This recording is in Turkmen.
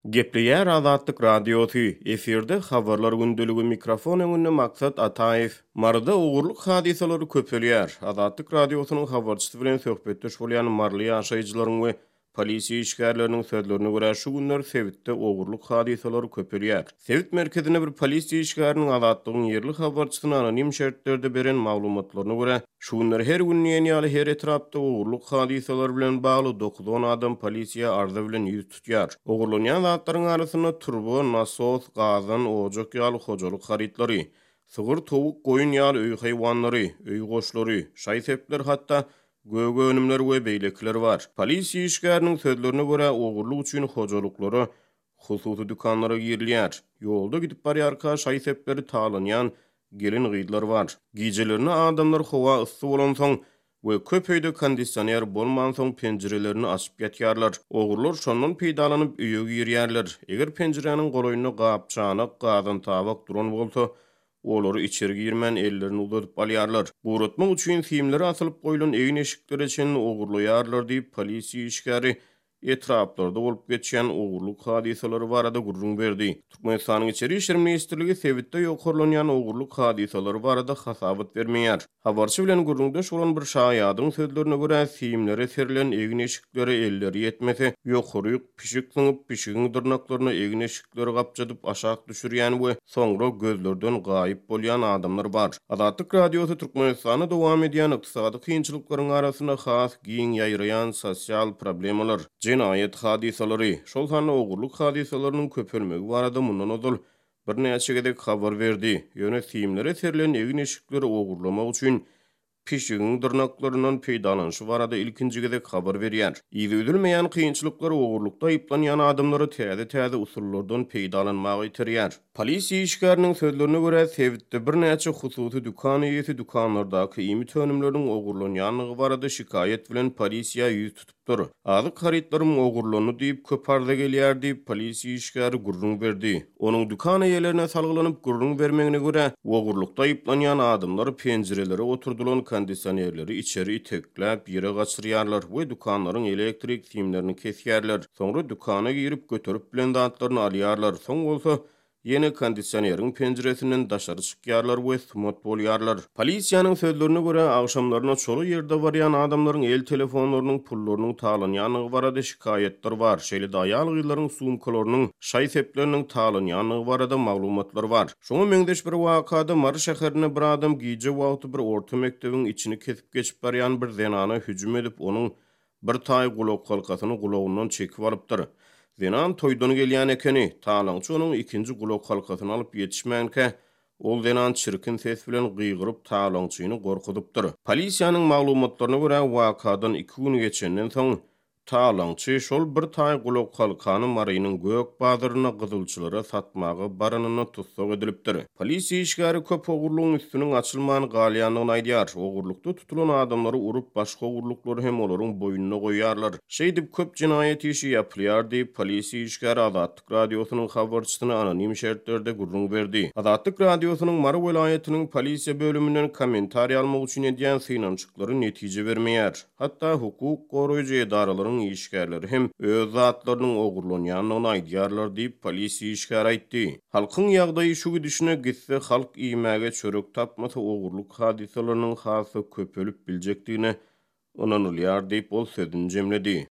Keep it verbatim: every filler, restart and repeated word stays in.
Gepleýär Azatlyk radiosu. Eferde habarlar gündölügi mikrofon öňünde maksat Ataev. Marda ugurluk hadisalary köpelýär. Azatlyk radiosynyň habarçysy bilen söhbetdeş bolýan marly ýaşaýjylaryň we polisiýa işgärleriniň sözlerine görä şu günler Sewitde ugurluk hadisalary köpelýär. Sewit merkezine bir polisiýa işgäriniň azatlygyň ýerli habarçysyna anonim şertlerde beren maglumatlaryna görä şu günler her gün ýeni her etrapda ugurluk hadisalary bilen bagly dokuz on adam polisiýa arza bilen ýüz tutýar. Ugurlanýan zatlaryň arasynda turbo, nasos, gazan, ojak ýaly hojalyk harytlary, sygyr, towuk, goýun ýaly öý haýwanlary, öý goşlary, şaý sepler hatda göge önümler we beýlekler bar. Polisiýa işgäriniň sözlerine görä ugurluk üçin hojalyklary hususy dükanlara girilýär. Ýolda gidip barýarka şaý sepleri talanýan gelin gyýdlar bar. Gijelerini adamlar howa ysy bolan soň we köp öýde kondisioner bolman soň penjirelerini açyp ýatýarlar. Ogurlar şondan peýdalanyp öýe girýärler. Eger penjireniň goloýuny gapçanak, gazan tabak duran bolsa, olary içeri girmän ellerini uzatyp alýarlar. Buratmak üçin filmleri asylyp goýulan egin eşikleri için ogurlaýarlar diýip polisiýa işgäri etraplarda bolup geçýän ogurluk hadisalary barada gurrun berdi. Türkmenistanyň içeri işler ministrligi Sewitde ýokarlanýan ogurluk hadisalary barada hasabat bermeýär. Habarçy bilen gurrundaş bolan bir şaýadyň sözlerine görä filmlere serilen egin eşikleri elleri ýetmese, ýokaryk pişik syňyp pişigiň dyrnaklaryny egin eşikleri gapjadyp aşak düşürýän we soňra gözlerden gaýyp bolýan adamlar bar. Azatlyk radiosy Türkmenistana dowam edýän ykdysady kynçylyklaryň arasyna has giň ýaýraýan sosial problemalar, jinayet hadisalary, şol sany ogurluk hadisalarynyň köpelmegi barada mundan ozal bir näçe gedek habar berdi. Ýöne filmlere serilen egin eşikleri ogurlamak üçin pişigiň dyrnaklarynyň peýdalanyşy barada ilkinji gedek habar berýär. Ýygy ödülmeýän kynçylyklar ogurlukda ýyplanýan adamlary täze-täze usullardan peýdalanmagy ýetirýär. Polisiýa işgäriniň sözlerine görä Sewitde bir näçe hususy dükan ýeti dükanlardaky ýymy tönümleriň ogurlanýanlygy barada şikayet bilen polisiýa ýüz tutupdyr. Azyk harytlarym ogurlany diýip köp arda gelýär diýip polisiýa işgäri gurrun berdi. Onuň dükan eýelerine salgylanyp gurrun bermegine görä ogurlukda ýyplanýan adamlar penjirelere oturdulan kondisionerleri içeri itekläp ýere gaçyrýarlar we dükanlaryň elektrik simlerini kesýärler. Soňra dükana girip götürüp bilen dantlaryny alýarlar. Soň bolsa ýene kondisioneriň penjiresinden daşary çykýarlar we smot bolýarlar. Polisiýanyň sözlerine görä agşamlaryna çoly ýerde barýan adamlaryň el telefonlarynyň pullarynyň talanýanlygy barada şikayetler bar. Şeýle daýal gyýlaryň sumkalarynyň, şaý sepleriniň talanýanlygy barada maglumatlar bar. Şoňa meňdeş bir wakada Mar şäherine bir adam giýje wagty bir orta mekdebiň içini kesip geçip barýan bir zenana hüjüm edip onuň bir taý gulak halkasyny gulagyndan çekip alypdyr. Zenan toýdan gelýän ekeni, talançy onuň ikinji gulak halkasyny alyp ýetişmänke, ol zenan çirkin ses bilen gyýgyryp talançyny gorkudypdyr. Polisiýanyň maglumatlaryna görä wakadan iki gün geçenden soň talançy şol bir taý gulak halkany marynyň gök bazyryna gyzylçylara satmagy baranyny tutsak edilipdir. Polisiýa işgäri köp ogurlugyň üstüniň açylmany galýanlygyny aýdýar. Ogurlukda tutulan adamlary urup başga ogurluklary hem olaryň boýnuna goýýarlar. Şeý diýip köp jinayet işi ýapylýar diýip polisiýa işgäri Azatlyk radiosynyň habarçysyna anonim şertlerde gurrun berdi. Azatlyk radiosynyň Mara welaýatynyň polisiýa bölümünden kommentariýa almak üçin edýän synançyklary netije bermeýär. Hatda hukuk goraýjy edaralaryň işgärleri hem öz zatlarynyň ogurlanýanlygyny aýdýarlar diýip polisiýa işgäri aýtdy. Halkyň ýagdaýy şu gidişine gitse halk iýmäge çörek tapmasa ogurluk hadisalarynyň hasy köpelip biljekdigine onanylýar diýip ol sözüni jemledi.